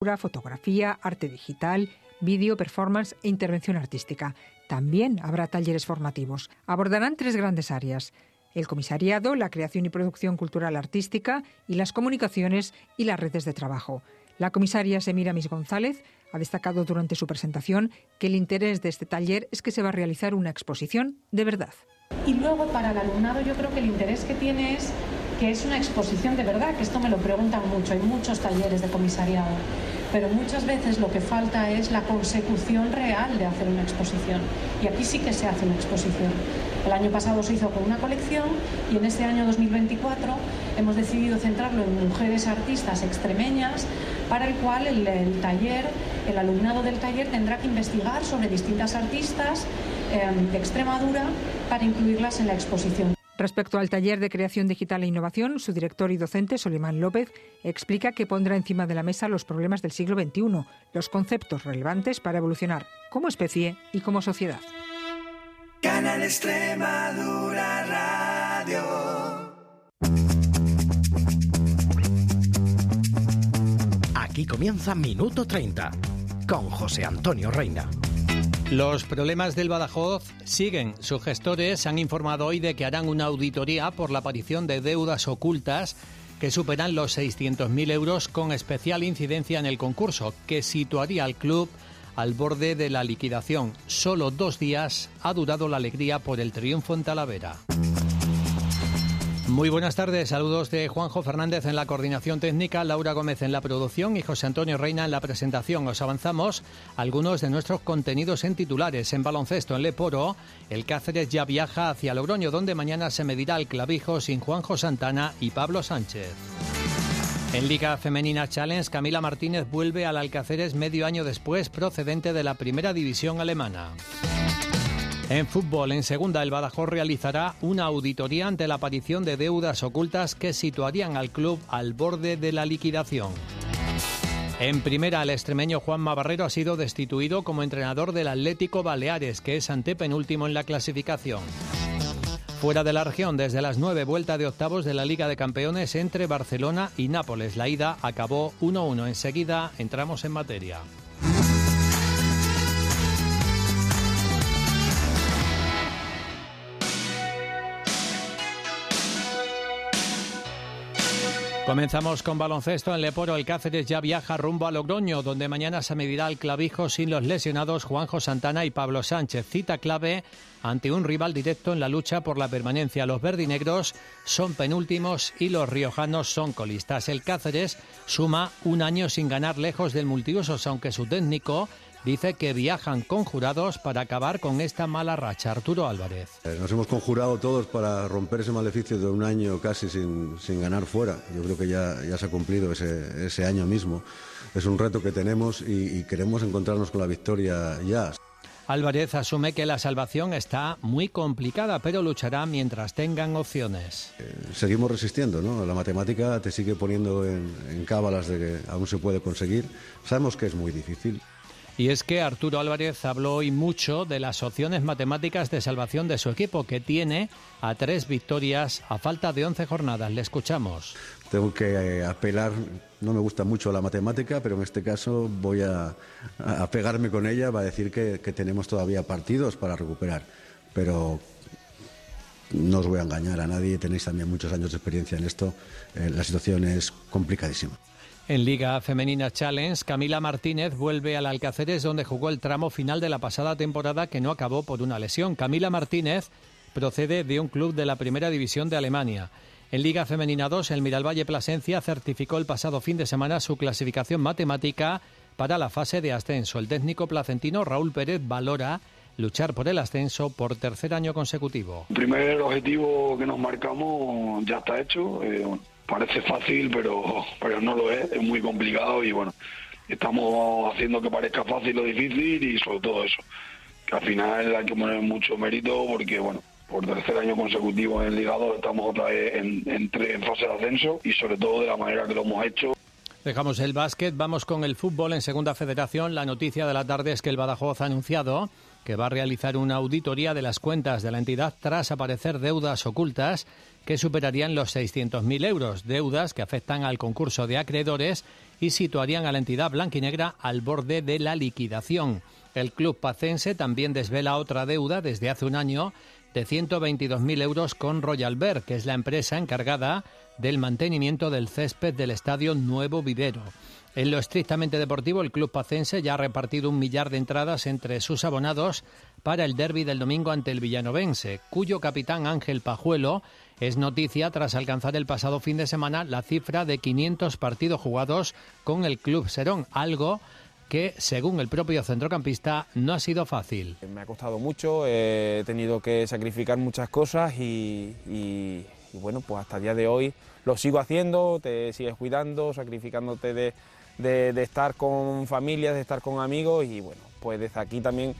fotografía, arte digital, vídeo, performance e intervención artística. También habrá talleres formativos. Abordarán 3 grandes áreas: el comisariado, la creación y producción cultural artística y las comunicaciones y las redes de trabajo. La comisaria Semiramis González ha destacado durante su presentación que el interés de este taller es que se va a realizar una exposición de verdad. Y luego para el alumnado yo creo que el interés que tiene es que es una exposición de verdad, que esto me lo preguntan mucho, hay muchos talleres de comisariado, pero muchas veces lo que falta es la consecución real de hacer una exposición, y aquí sí que se hace una exposición. El año pasado se hizo con una colección y en este año 2024 hemos decidido centrarlo en mujeres artistas extremeñas, para el cual el alumnado del taller tendrá que investigar sobre distintas artistas de Extremadura para incluirlas en la exposición. Respecto al taller de creación digital e innovación, su director y docente, Solimán López, explica que pondrá encima de la mesa los problemas del siglo XXI, los conceptos relevantes para evolucionar como especie y como sociedad. Canal Extremadura Radio. Aquí comienza Minuto 30 con José Antonio Reina. Los problemas del Badajoz siguen. Sus gestores han informado hoy de que harán una auditoría por la aparición de deudas ocultas que superan los 600.000 euros, con especial incidencia en el concurso, que situaría al club al borde de la liquidación. Solo 2 días ha durado la alegría por el triunfo en Talavera. Muy buenas tardes, saludos de Juanjo Fernández en la coordinación técnica, Laura Gómez en la producción y José Antonio Reina en la presentación. Os avanzamos algunos de nuestros contenidos en titulares. En baloncesto, en Leporo, el Cáceres ya viaja hacia Logroño, donde mañana se medirá el clavijo sin Juanjo Santana y Pablo Sánchez. En Liga Femenina Challenge, Camila Martínez vuelve al Alcáceres medio año después, procedente de la primera división alemana. En fútbol, en segunda, el Badajoz realizará una auditoría ante la aparición de deudas ocultas que situarían al club al borde de la liquidación. En primera, el extremeño Juanma Barrero ha sido destituido como entrenador del Atlético Baleares, que es antepenúltimo en la clasificación. Fuera de la región, desde las 9, vuelta de octavos de la Liga de Campeones entre Barcelona y Nápoles. La ida acabó 1-1. Enseguida entramos en materia. Comenzamos con baloncesto. En Leporo, el Cáceres ya viaja rumbo a Logroño, donde mañana se medirá el clavijo sin los lesionados Juanjo Santana y Pablo Sánchez. Cita clave ante un rival directo en la lucha por la permanencia. Los verdinegros son penúltimos y los riojanos son colistas. El Cáceres suma 1 año sin ganar lejos del multiusos, aunque su técnico dice que viajan conjurados para acabar con esta mala racha. Arturo Álvarez. Nos hemos conjurado todos para romper ese maleficio de 1 año casi sin ganar fuera. Yo creo que ya se ha cumplido ese año mismo. Es un reto que tenemos y queremos encontrarnos con la victoria ya. Álvarez asume que la salvación está muy complicada, pero luchará mientras tengan opciones. Seguimos resistiendo, ¿no? La matemática te sigue poniendo en cábalas de que aún se puede conseguir. Sabemos que es muy difícil. Y es que Arturo Álvarez habló hoy mucho de las opciones matemáticas de salvación de su equipo, que tiene a 3 victorias a falta de 11 jornadas. Le escuchamos. Tengo que apelar, no me gusta mucho la matemática, pero en este caso voy a pegarme con ella, va a decir que tenemos todavía partidos para recuperar. Pero no os voy a engañar a nadie, tenéis también muchos años de experiencia en esto, la situación es complicadísima. En Liga Femenina Challenge, Camila Martínez vuelve al Alcáceres, donde jugó el tramo final de la pasada temporada, que no acabó por una lesión. Camila Martínez procede de un club de la primera división de Alemania. En Liga Femenina 2, el Miralvalle Plasencia certificó el pasado fin de semana su clasificación matemática para la fase de ascenso. El técnico placentino Raúl Pérez valora luchar por el ascenso por 3er año consecutivo. El primer objetivo que nos marcamos ya está hecho. Parece fácil, pero no lo es muy complicado y bueno, estamos haciendo que parezca fácil lo difícil y sobre todo eso, que al final hay que poner mucho mérito porque bueno, por 3er año consecutivo en el Liga 2 estamos otra vez en fase de ascenso y sobre todo de la manera que lo hemos hecho. Dejamos el básquet, vamos con el fútbol en Segunda Federación. La noticia de la tarde es que el Badajoz ha anunciado que va a realizar una auditoría de las cuentas de la entidad tras aparecer deudas ocultas que superarían los 600.000 euros, deudas que afectan al concurso de acreedores y situarían a la entidad blanquinegra al borde de la liquidación. El club pacense también desvela otra deuda desde hace un año de 122.000 euros con Royal Bear, que es la empresa encargada del mantenimiento del césped del estadio Nuevo Vivero. En lo estrictamente deportivo, el club pacense ya ha repartido 1 millar de entradas entre sus abonados para el derbi del domingo ante el villanovense, cuyo capitán Ángel Pajuelo es noticia tras alcanzar el pasado fin de semana la cifra de 500 partidos jugados con el club Serón, algo que, según el propio centrocampista, no ha sido fácil. Me ha costado mucho, he tenido que sacrificar muchas cosas y bueno, pues hasta el día de hoy lo sigo haciendo, te sigues cuidando, sacrificándote de estar con familias, de estar con amigos y bueno, pues desde aquí también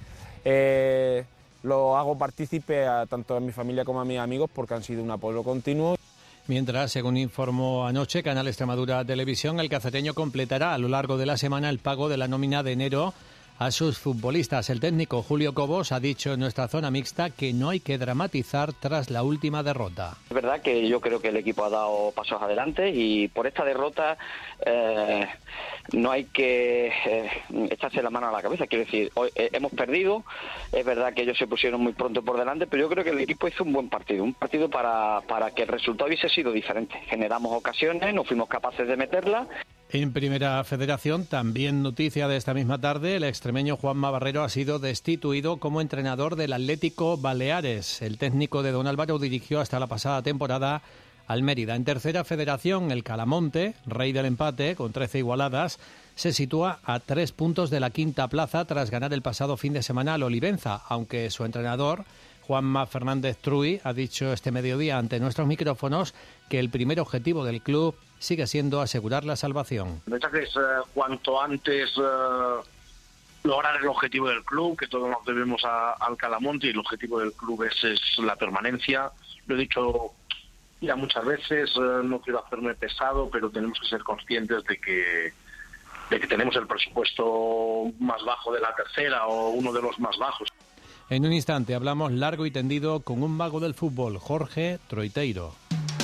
lo hago partícipe tanto a mi familia como a mis amigos porque han sido un apoyo continuo. Mientras, según informó anoche Canal Extremadura Televisión, el cacereño completará a lo largo de la semana el pago de la nómina de enero a sus futbolistas. El técnico Julio Cobos ha dicho en nuestra zona mixta que no hay que dramatizar tras la última derrota. Es verdad que yo creo que el equipo ha dado pasos adelante y por esta derrota no hay que echarse la mano a la cabeza. Quiero decir, hoy hemos perdido, es verdad que ellos se pusieron muy pronto por delante, pero yo creo que el equipo hizo un buen partido, para que el resultado hubiese sido diferente. Generamos ocasiones, no fuimos capaces de meterlas. En Primera Federación, también noticia de esta misma tarde, el extremeño Juanma Barrero ha sido destituido como entrenador del Atlético Baleares. El técnico de Don Álvaro dirigió hasta la pasada temporada al Mérida. En Tercera Federación, el Calamonte, rey del empate, con 13 igualadas, se sitúa a 3 puntos de la quinta plaza tras ganar el pasado fin de semana al Olivenza, aunque su entrenador, Juanma Fernández Truy, ha dicho este mediodía ante nuestros micrófonos que el primer objetivo del club sigue siendo asegurar la salvación. El mensaje es cuanto antes lograr el objetivo del club, que todos nos debemos al Calamonte y el objetivo del club es la permanencia. Lo he dicho ya muchas veces, no quiero hacerme pesado, pero tenemos que ser conscientes de que tenemos el presupuesto más bajo de la tercera o uno de los más bajos. En un instante hablamos largo y tendido con un mago del fútbol, Jorge Troiteiro.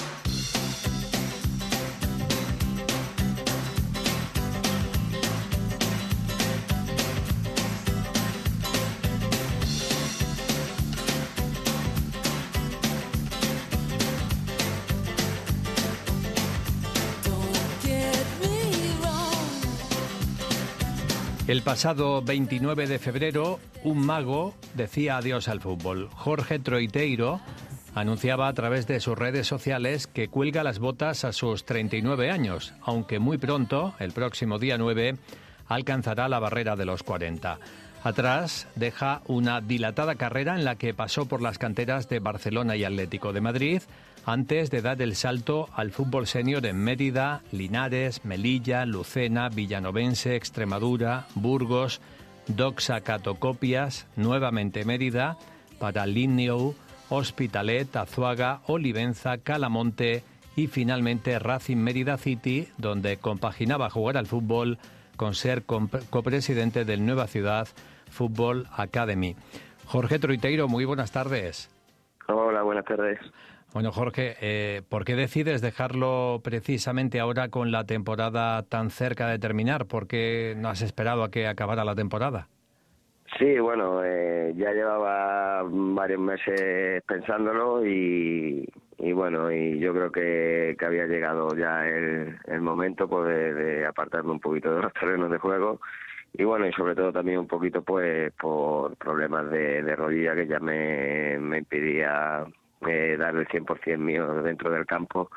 El pasado 29 de febrero, un mago decía adiós al fútbol. Jorge Troiteiro anunciaba a través de sus redes sociales que cuelga las botas a sus 39 años, aunque muy pronto, el próximo día 9, alcanzará la barrera de los 40. Atrás deja una dilatada carrera en la que pasó por las canteras de Barcelona y Atlético de Madrid, antes de dar el salto al fútbol senior en Mérida, Linares, Melilla, Lucena, Villanovense, Extremadura, Burgos, Doxa Catocopias, nuevamente Mérida, para Lineu, Hospitalet, Azuaga, Olivenza, Calamonte y finalmente Racing Mérida City, donde compaginaba jugar al fútbol con ser copresidente del Nueva Ciudad Fútbol Academy. Jorge Troiteiro, muy buenas tardes. Hola, buenas tardes. Bueno, Jorge, ¿por qué decides dejarlo precisamente ahora con la temporada tan cerca de terminar? ¿Por qué no has esperado a que acabara la temporada? Sí, bueno, ya llevaba varios meses pensándolo y bueno, y yo creo que había llegado ya el momento pues, de apartarme un poquito de los terrenos de juego y bueno, y sobre todo también un poquito pues por problemas de rodilla que ya me impedía dar el 100% mío dentro del campo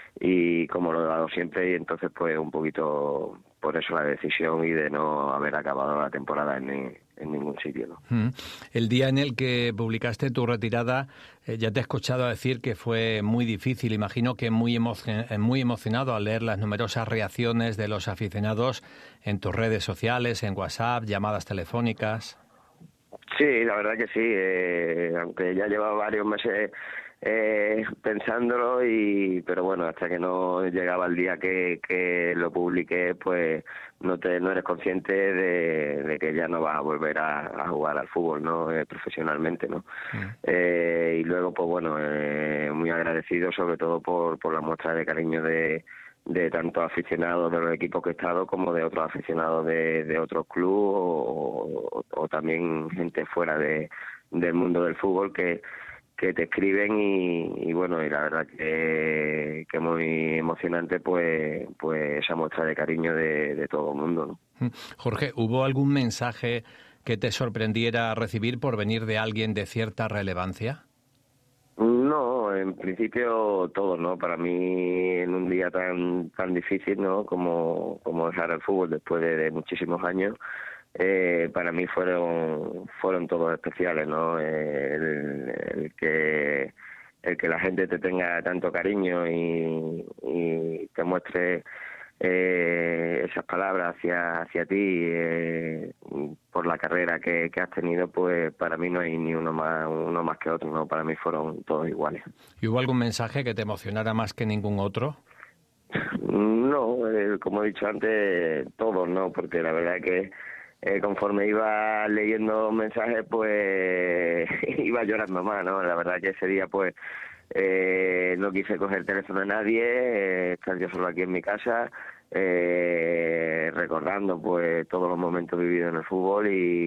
y como lo he dado siempre y entonces pues un poquito por eso la decisión y de no haber acabado la temporada en ningún sitio, ¿no? El día en el que publicaste tu retirada, ya te he escuchado decir que fue muy difícil, imagino que muy emocionado al leer las numerosas reacciones de los aficionados en tus redes sociales, en WhatsApp, llamadas telefónicas. Sí, la verdad que sí, aunque ya llevaba varios meses pensándolo, pero bueno, hasta que no llegaba el día que lo publiqué, pues no eres consciente de que ya no vas a volver a jugar al fútbol, ¿no? Profesionalmente, ¿no? Y luego, pues bueno, muy agradecido sobre todo por la muestra de cariño de tanto aficionados de los equipos que he estado como de otros aficionados de otros clubes o también gente fuera del mundo del fútbol que te escriben y bueno, y la verdad que muy emocionante pues esa muestra de cariño de todo el mundo, ¿no? Jorge, ¿hubo algún mensaje que te sorprendiera recibir por venir de alguien de cierta relevancia? No, en principio todo, ¿no? Para mí en un día tan difícil, ¿no? Como dejar el fútbol después de muchísimos años, para mí fueron todos especiales, ¿no? El que la gente te tenga tanto cariño y te muestre esas palabras hacia ti por la carrera que has tenido, pues para mí no hay ni uno más que otro, ¿no? Para mí fueron todos iguales. ¿Y hubo algún mensaje que te emocionara más que ningún otro? No, como he dicho antes, todos, ¿no? Porque la verdad que conforme iba leyendo mensajes, pues iba llorando más, ¿no? La verdad que ese día, pues, no quise coger el teléfono de nadie, estar yo solo aquí en mi casa, recordando, pues, todos los momentos vividos en el fútbol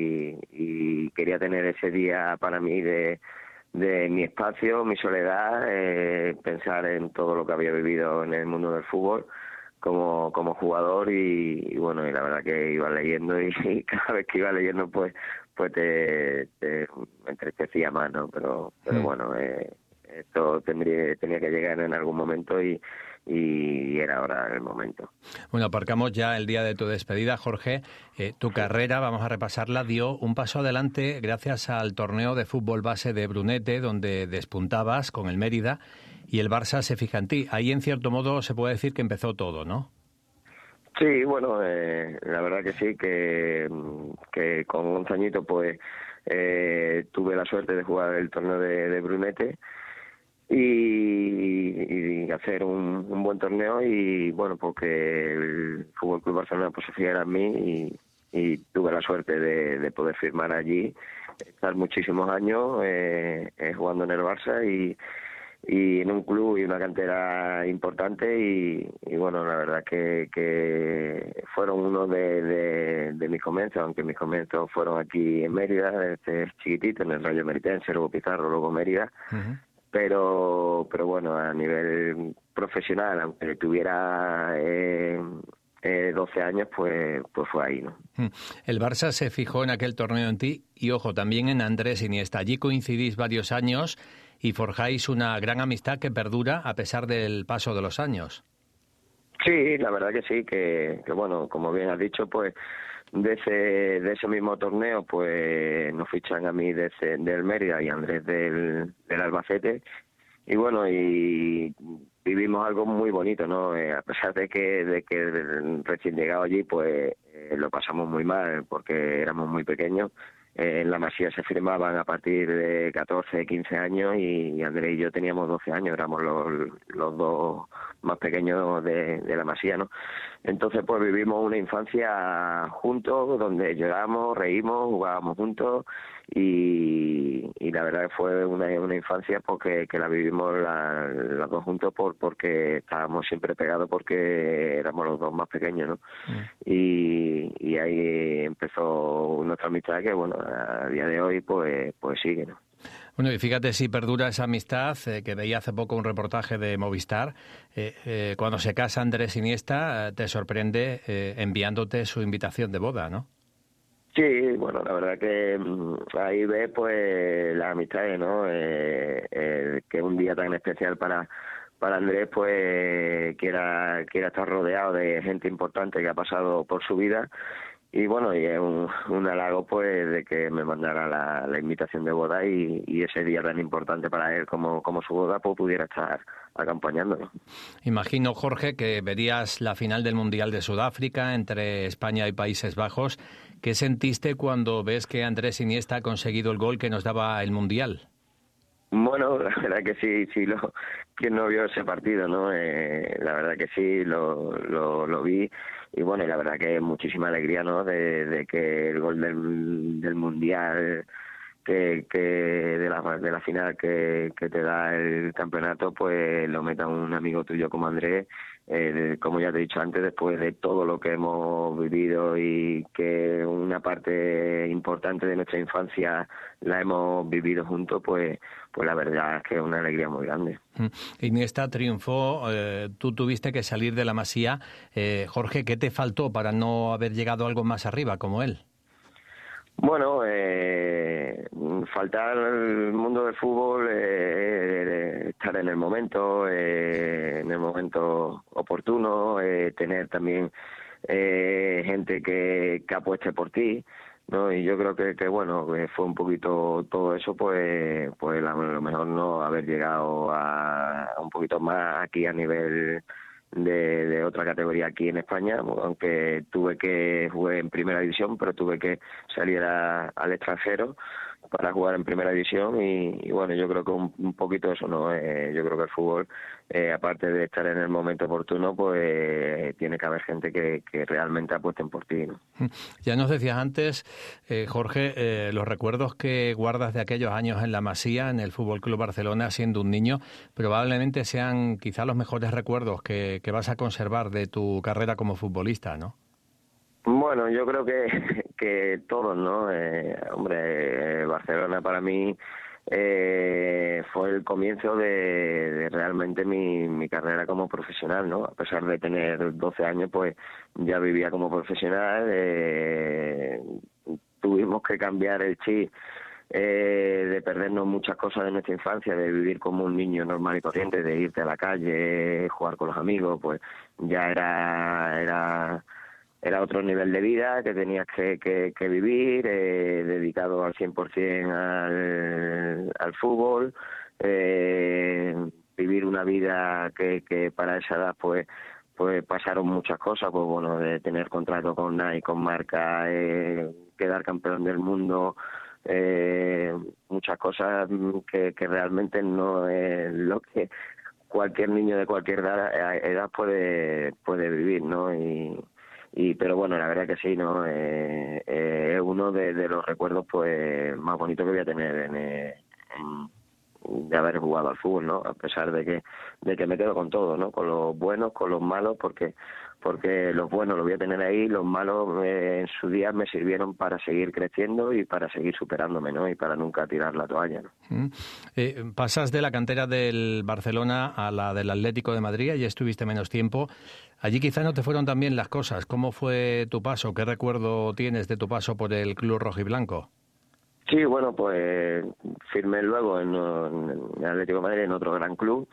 y quería tener ese día para mí de mi espacio, mi soledad, pensar en todo lo que había vivido en el mundo del fútbol como jugador y bueno, y la verdad que iba leyendo y cada vez que iba leyendo pues te entristecía más, ¿no? Pero bueno, esto tenía que llegar en algún momento y era ahora el momento. Bueno, aparcamos ya el día de tu despedida, Jorge. Tu carrera, vamos a repasarla, dio un paso adelante gracias al torneo de fútbol base de Brunete, donde despuntabas con el Mérida y el Barça se fija en ti. Ahí, en cierto modo, se puede decir que empezó todo, ¿no? Sí, bueno, la verdad que sí, que con 11 añitos pues tuve la suerte de jugar el torneo de Brunete y hacer un buen torneo y bueno, porque el Fútbol Club Barcelona pues se fijara en mí y tuve la suerte de poder firmar allí, estar muchísimos años jugando en el Barça y en un club y una cantera importante y bueno, la verdad que fueron uno de mis comienzos, aunque mis comienzos fueron aquí en Mérida, desde chiquitito, en el Rayo Meritense, luego Pizarro, luego Mérida. Uh-huh. Pero bueno, a nivel profesional, aunque tuviera 12 años, pues fue ahí, ¿no? El Barça se fijó en aquel torneo en ti y, ojo, también en Andrés Iniesta. Allí coincidís varios años y forjáis una gran amistad que perdura a pesar del paso de los años. Sí, la verdad que sí, que bueno, como bien has dicho, pues de ese mismo torneo pues nos fichan a mí del Mérida y Andrés del Albacete y bueno, y vivimos algo muy bonito, ¿no? A pesar de que recién llegado allí pues lo pasamos muy mal porque éramos muy pequeños. En la Masía se firmaban a partir de 14, 15 años y Andrés y yo teníamos 12 años, éramos los dos más pequeños de la Masía, ¿no? Entonces pues vivimos una infancia juntos, donde lloramos, reímos, jugábamos juntos y la verdad que fue una infancia porque que la vivimos los dos juntos porque estábamos siempre pegados porque éramos los dos más pequeños, ¿no? Y ahí empezó nuestra amistad que bueno, a día de hoy pues sigue, ¿no? Bueno, y fíjate si perdura esa amistad, que veía hace poco un reportaje de Movistar, cuando se casa Andrés Iniesta, te sorprende enviándote su invitación de boda, ¿no? Sí, bueno, la verdad que ahí ves pues las amistades, ¿no? Que un día tan especial para Andrés pues quiera estar rodeado de gente importante que ha pasado por su vida. Y bueno, y es un halago pues de que me mandara la invitación de boda y ese día tan importante para él como su boda pues pudiera estar acompañándolo. Imagino, Jorge, que verías la final del Mundial de Sudáfrica entre España y Países Bajos. ¿Qué sentiste cuando ves que Andrés Iniesta ha conseguido el gol que nos daba el Mundial? Bueno, la verdad que sí, quien no vio ese partido, ¿no? La verdad que sí, lo vi, y bueno, y la verdad que muchísima alegría, ¿no? De que el gol del Mundial, que de la final que te da el campeonato, pues lo meta un amigo tuyo como Andrés. Como ya te he dicho antes, después de todo lo que hemos vivido y que una parte importante de nuestra infancia la hemos vivido juntos, pues la verdad es que es una alegría muy grande. Iniesta triunfó, tú tuviste que salir de la Masía. Jorge, ¿qué te faltó para no haber llegado algo más arriba como él? Bueno, faltar al mundo del fútbol, estar en el momento oportuno, tener también gente que apueste por ti, ¿no? Y yo creo que bueno, que fue un poquito todo eso, pues a lo mejor no haber llegado a un poquito más aquí a nivel de otra categoría aquí en España, aunque jugué en primera división, pero tuve que salir al extranjero para jugar en primera división, y bueno, yo creo que un poquito eso, ¿no? Yo creo que el fútbol, aparte de estar en el momento oportuno, pues tiene que haber gente que realmente apuesten por ti, ¿no? Ya nos decías antes, Jorge, los recuerdos que guardas de aquellos años en la Masía, en el Fútbol Club Barcelona, siendo un niño, probablemente sean quizá los mejores recuerdos que vas a conservar de tu carrera como futbolista, ¿no? Bueno, yo creo que todos, ¿no? Barcelona para mí fue el comienzo de realmente mi carrera como profesional, ¿no? A pesar de tener 12 años, pues ya vivía como profesional. Tuvimos que cambiar el chip de perdernos muchas cosas de nuestra infancia, de vivir como un niño normal y corriente, de irte a la calle, jugar con los amigos, pues ya era otro nivel de vida que tenías que vivir, dedicado al 100% al fútbol, vivir una vida que para esa edad pues pasaron muchas cosas, pues bueno, de tener contrato con Nike, con marca, quedar campeón del mundo, muchas cosas que realmente no es lo que cualquier niño de cualquier edad puede vivir, ¿no? Pero bueno, la verdad que sí, ¿no? Es uno de los recuerdos pues más bonitos que voy a tener de haber jugado al fútbol, ¿no? A pesar de que me quedo con todo, ¿no? Con los buenos, con los malos, porque los buenos los voy a tener ahí, los malos en su día me sirvieron para seguir creciendo y para seguir superándome, ¿no? Y para nunca tirar la toalla, ¿no? Pasas de la cantera del Barcelona a la del Atlético de Madrid, y estuviste menos tiempo. Allí quizá no te fueron tan bien las cosas. ¿Cómo fue tu paso? ¿Qué recuerdo tienes de tu paso por el club rojiblanco? Sí, bueno, pues firmé luego en el Atlético de Madrid, en otro gran club,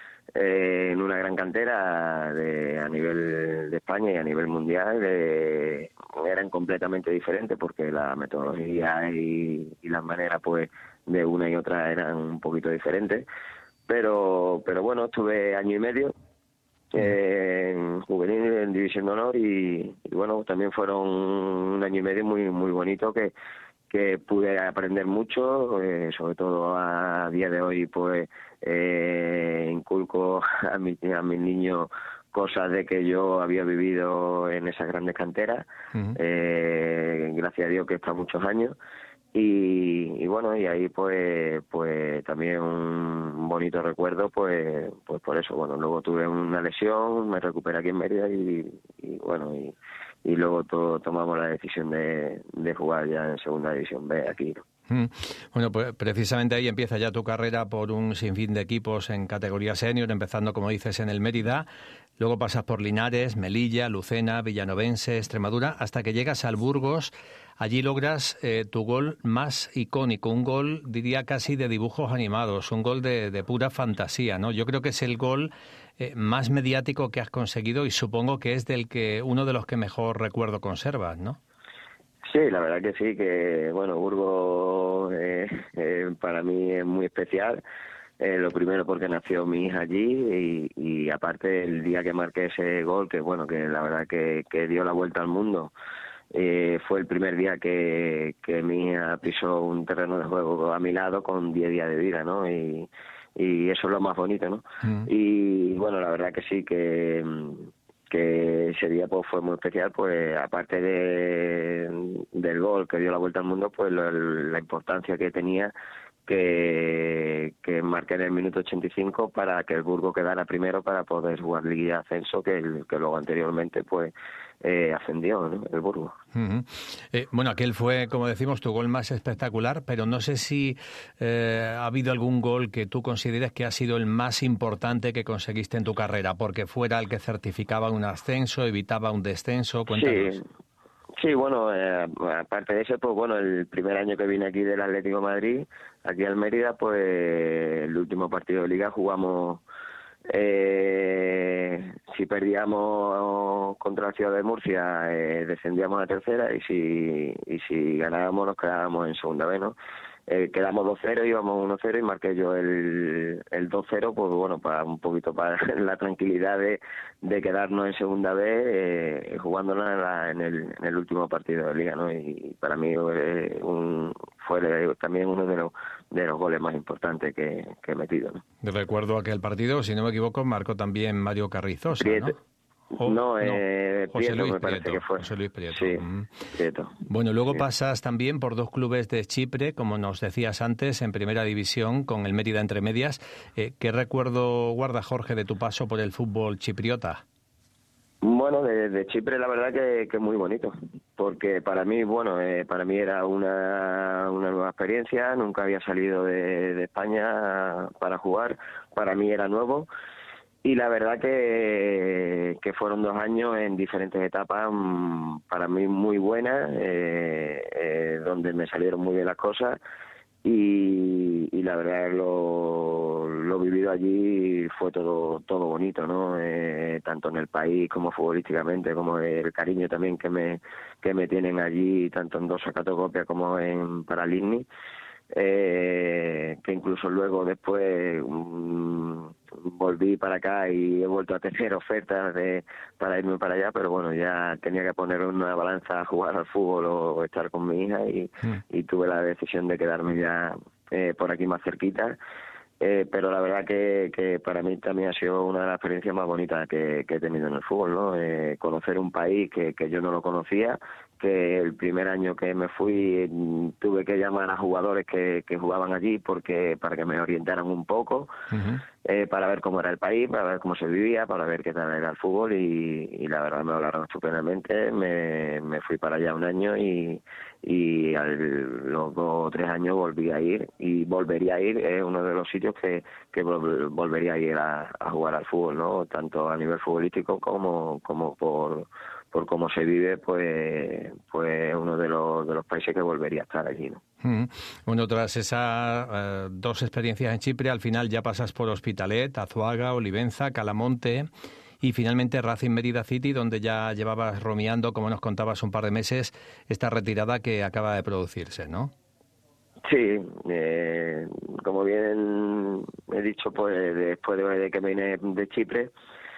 en una gran cantera a nivel de España y a nivel mundial. Eran completamente diferentes porque la metodología y las maneras pues de una y otra eran un poquito diferentes, pero bueno, estuve año y medio en juvenil, en división de honor, y bueno, también fueron un año y medio muy muy bonito que pude aprender mucho, sobre todo a día de hoy pues inculco a mis niños cosas de que yo había vivido en esas grandes canteras. Gracias a Dios que he estado muchos años, y bueno, y ahí pues también un bonito recuerdo pues por eso. Bueno, luego tuve una lesión, me recuperé aquí en Mérida, y bueno, y luego tomamos la decisión de jugar ya en Segunda División B aquí, ¿no? Bueno, pues precisamente ahí empieza ya tu carrera por un sinfín de equipos en categoría senior, empezando, como dices, en el Mérida. Luego pasas por Linares, Melilla, Lucena, Villanovense, Extremadura, hasta que llegas al Burgos. Allí logras tu gol más icónico, un gol, diría, casi de dibujos animados, un gol de pura fantasía, ¿no? Yo creo que es el gol más mediático que has conseguido, y supongo que es uno de los que mejor recuerdo conservas, ¿no? Sí, la verdad que sí, que bueno, Burgos para mí es muy especial. Lo primero porque nació mi hija allí, y aparte el día que marqué ese gol, que bueno, que la verdad que dio la vuelta al mundo, fue el primer día que mi hija pisó un terreno de juego a mi lado con 10 días de vida, ¿no? Y eso es lo más bonito, ¿no? Y bueno, la verdad que sí, que ese día pues fue muy especial, pues aparte del gol que dio la vuelta al mundo, pues la importancia que tenía que marqué en el minuto 85 para que el Burgos quedara primero para poder jugar Liguilla de Ascenso, que luego anteriormente pues ascendió, ¿no? El Burgos. Bueno, aquel fue, como decimos, tu gol más espectacular, pero no sé si ha habido algún gol que tú consideres que ha sido el más importante que conseguiste en tu carrera, porque fuera el que certificaba un ascenso, evitaba un descenso. Cuéntanos. Sí, bueno, aparte de eso, pues bueno, el primer año que vine aquí del Atlético de Madrid, aquí al Mérida, pues el último partido de Liga jugamos, si perdíamos contra la Ciudad de Murcia, descendíamos a tercera, y si ganábamos nos quedábamos en segunda B, ¿no? Quedamos 2-0, íbamos 1-0 y marqué yo el 2-0, pues bueno, para un poquito para la tranquilidad de quedarnos en segunda B, jugándola en el último partido de Liga, ¿no? Y para mí fue también uno de los goles más importantes que he metido, ¿no? Recuerdo aquel partido, si no me equivoco, marcó también Mario Carrizosa, Prieto. ¿no? Prieto, José Luis me parece Prieto, que fue. José Luis Prieto. Sí, Prieto. Bueno, luego Sí. pasas también por 2 clubes de Chipre, como nos decías antes, en Primera División, con el Mérida entre medias. ¿Qué recuerdo guarda, Jorge, de tu paso por el fútbol chipriota? Bueno, de Chipre la verdad que muy bonito, porque para mí, para mí era una nueva experiencia, nunca había salido de España para jugar, para mí era nuevo. Y la verdad que fueron 2 años en diferentes etapas, para mí muy buenas, donde me salieron muy bien las cosas, y la verdad lo vivido allí fue todo bonito, ¿no? Tanto en el país como futbolísticamente, como el cariño también que me tienen allí, tanto en Dosa Catocopia como en Paraligny. Que incluso luego después volví para acá y he vuelto a tener ofertas para irme para allá, pero bueno, ya tenía que poner una balanza a jugar al fútbol o estar con mi hija y tuve la decisión de quedarme ya por aquí más cerquita. Pero la verdad que para mí también ha sido una de las experiencias más bonitas que he tenido en el fútbol, ¿no? Conocer un país que yo no lo conocía, que el primer año que me fui tuve que llamar a jugadores que jugaban allí para que me orientaran un poco, para ver cómo era el país, para ver cómo se vivía, para ver qué tal era el fútbol, y la verdad me hablaron estupendamente. Me fui para allá 1 año y a los 2 o 3 años volví a ir y volvería a ir. Es uno de los sitios que volvería a ir a jugar al fútbol, ¿no? Tanto a nivel futbolístico como por cómo se vive, pues uno de los países que volvería a estar allí, ¿no? Bueno, tras esas 2 experiencias en Chipre, al final ya pasas por Hospitalet, Azuaga, Olivenza, Calamonte y finalmente Racing Mérida City, donde ya llevabas romeando, como nos contabas, un par de meses, esta retirada que acaba de producirse, ¿no? Sí, como bien he dicho, pues después de que vine de Chipre,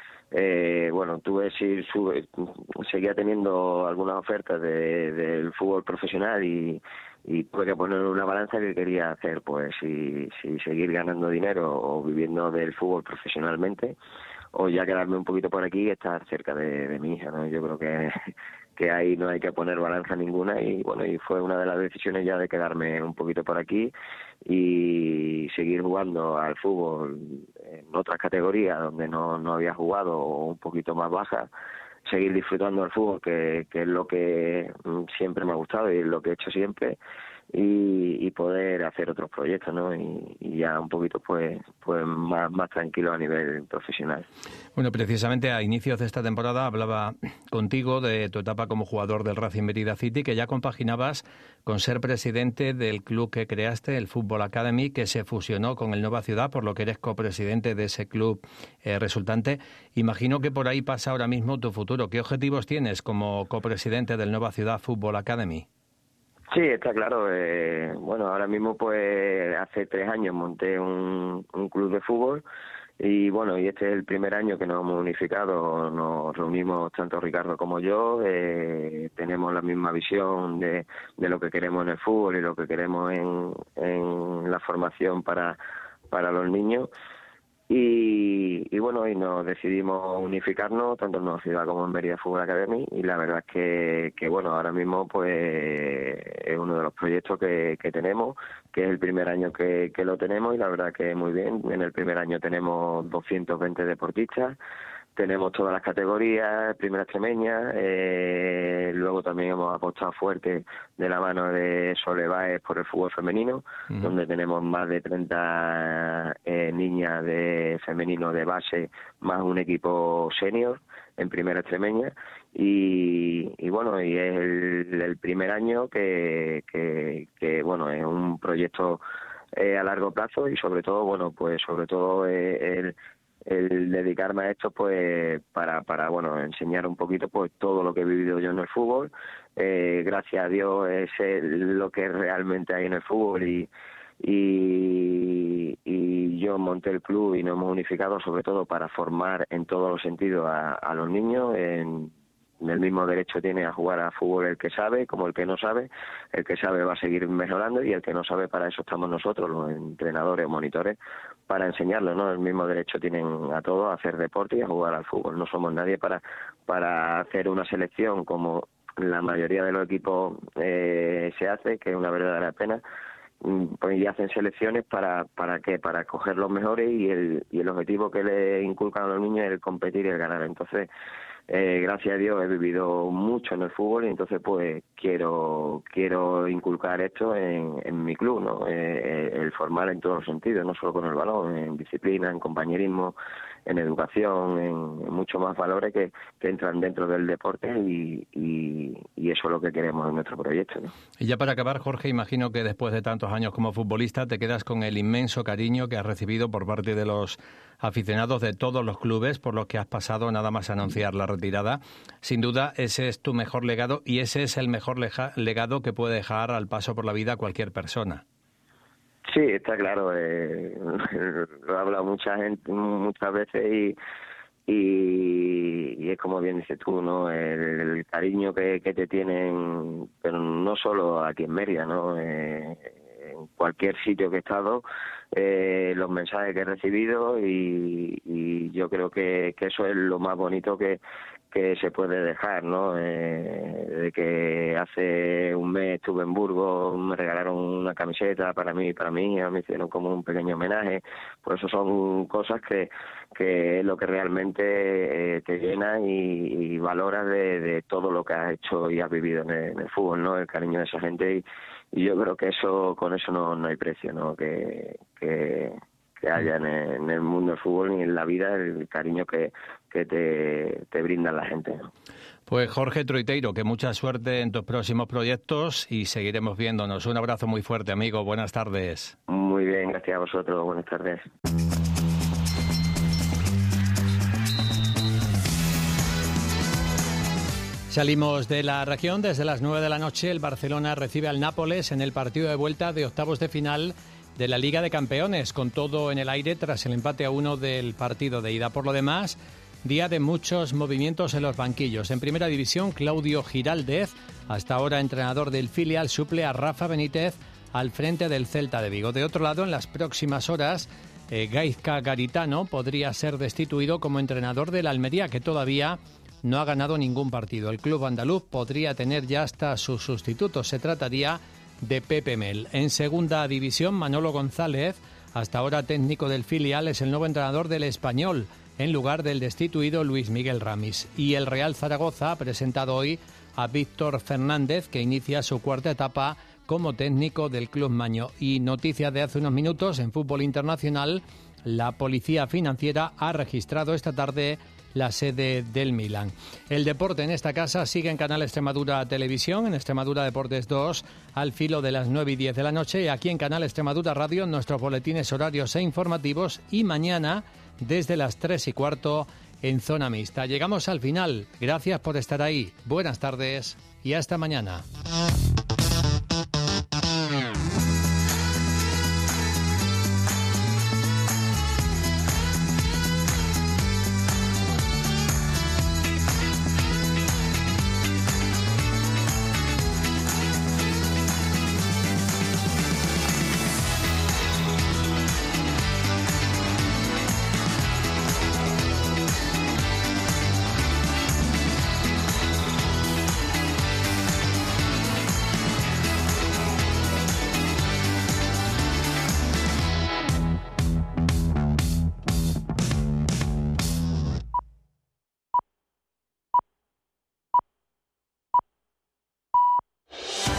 seguía teniendo algunas ofertas del fútbol profesional y tuve que poner una balanza que quería hacer, pues si seguir ganando dinero o viviendo del fútbol profesionalmente, o ya quedarme un poquito por aquí y estar cerca de mi hija, ¿no? Yo creo que ahí no hay que poner balanza ninguna, y bueno, y fue una de las decisiones ya de quedarme un poquito por aquí y seguir jugando al fútbol en otras categorías donde no había jugado, o un poquito más baja, seguir disfrutando del fútbol, que es lo que siempre me ha gustado y es lo que he hecho siempre, y poder hacer otros proyectos, ¿no? Y ya un poquito pues más tranquilo a nivel profesional. Bueno, precisamente a inicios de esta temporada hablaba contigo de tu etapa como jugador del Racing Mérida City, que ya compaginabas con ser presidente del club que creaste, el Football Academy, que se fusionó con el Nueva Ciudad, por lo que eres copresidente de ese club resultante. Imagino que por ahí pasa ahora mismo tu futuro. ¿Qué objetivos tienes como copresidente del Nueva Ciudad Football Academy? Sí, está claro. Ahora mismo pues hace 3 años monté un club de fútbol Y bueno, y este es el primer año que nos hemos unificado, nos reunimos tanto Ricardo como yo, tenemos la misma visión de lo que queremos en el fútbol y lo que queremos en la formación para los niños. Y bueno, y nos decidimos unificarnos tanto en Nueva Ciudad como en Mérida Fútbol Academy, y la verdad es que bueno, ahora mismo pues es uno de los proyectos que tenemos, que es el primer año que lo tenemos, y la verdad que muy bien. En el primer año tenemos 220 deportistas, tenemos todas las categorías, primera extremeña, luego también hemos apostado fuerte de la mano de Sole Báez por el fútbol femenino, donde tenemos más de 30 niñas de femenino de base, más un equipo senior en primera extremeña, y bueno, y es el primer año que bueno, es un proyecto a largo plazo, y sobre todo, bueno, pues sobre todo el dedicarme a esto pues para bueno, enseñar un poquito pues todo lo que he vivido yo en el fútbol. Gracias a Dios es lo que realmente hay en el fútbol, y yo monté el club y nos hemos unificado sobre todo para formar en todos los sentidos a los niños. El mismo derecho tiene a jugar a fútbol el que sabe como el que no sabe. El que sabe va a seguir mejorando, y el que no sabe, para eso estamos nosotros, los entrenadores o monitores, para enseñarlo, ¿no? El mismo derecho tienen a todos a hacer deporte y a jugar al fútbol. No somos nadie para hacer una selección como la mayoría de los equipos se hace, que es una verdadera pena. Pues ya hacen selecciones para qué, para coger los mejores, y el objetivo que le inculcan a los niños es el competir y el ganar. Entonces, gracias a Dios he vivido mucho en el fútbol, y entonces pues quiero inculcar esto en mi club, ¿no? El formar en todos los sentidos, no solo con el balón, en disciplina, en compañerismo, en educación, en muchos más valores que entran dentro del deporte, y eso es lo que queremos en nuestro proyecto, ¿no? Y ya para acabar, Jorge, imagino que después de tantos años como futbolista te quedas con el inmenso cariño que has recibido por parte de los aficionados de todos los clubes por los que has pasado nada más anunciar la retirada. Sin duda, ese es tu mejor legado, y ese es el mejor legado que puede dejar al paso por la vida cualquier persona. Sí, está claro. Lo ha hablado mucha gente muchas veces, y es como bien dices tú, ¿no? El cariño que te tienen, pero no solo aquí en Mérida, ¿no? En cualquier sitio que he estado, los mensajes que he recibido, y yo creo que eso es lo más bonito que se puede dejar, ¿no? De que hace un mes estuve en Burgos, me regalaron una camiseta para mí y para mi hija, me hicieron como un pequeño homenaje. Pues eso son cosas que es lo que realmente te llena y valoras de todo lo que has hecho y has vivido en el fútbol, ¿no? El cariño de esa gente, y yo creo que con eso no hay precio, ¿no? Que haya en el mundo del fútbol ni en la vida, el cariño que te brinda la gente, ¿no? Pues Jorge Troiteiro, que mucha suerte en tus próximos proyectos, y seguiremos viéndonos. Un abrazo muy fuerte, amigo. Buenas tardes. Muy bien, gracias a vosotros. Buenas tardes. Salimos de la región. Desde las 9 de la noche el Barcelona recibe al Nápoles en el partido de vuelta de octavos de final de la Liga de Campeones, con todo en el aire tras el empate a 1 del partido de ida. Por lo demás, día de muchos movimientos en los banquillos. En Primera División, Claudio Giraldez, hasta ahora entrenador del filial, suple a Rafa Benítez al frente del Celta de Vigo. De otro lado, en las próximas horas, Gaizka Garitano podría ser destituido como entrenador del Almería, que todavía no ha ganado ningún partido. El club andaluz podría tener ya hasta sus sustitutos. Se trataría de Pepe Mel. En Segunda División, Manolo González, hasta ahora técnico del filial, es el nuevo entrenador del Español, en lugar del destituido Luis Miguel Ramis. Y el Real Zaragoza ha presentado hoy a Víctor Fernández, que inicia su cuarta etapa como técnico del club maño. Y noticias de hace unos minutos, en fútbol internacional, la policía financiera ha registrado esta tarde la sede del Milan. El deporte en esta casa sigue en Canal Extremadura Televisión, en Extremadura Deportes 2, al filo de las 9 y 10 de la noche, y aquí en Canal Extremadura Radio, nuestros boletines horarios e informativos, y mañana desde las 3 y cuarto en Zona Mixta. Llegamos al final. Gracias por estar ahí. Buenas tardes y hasta mañana.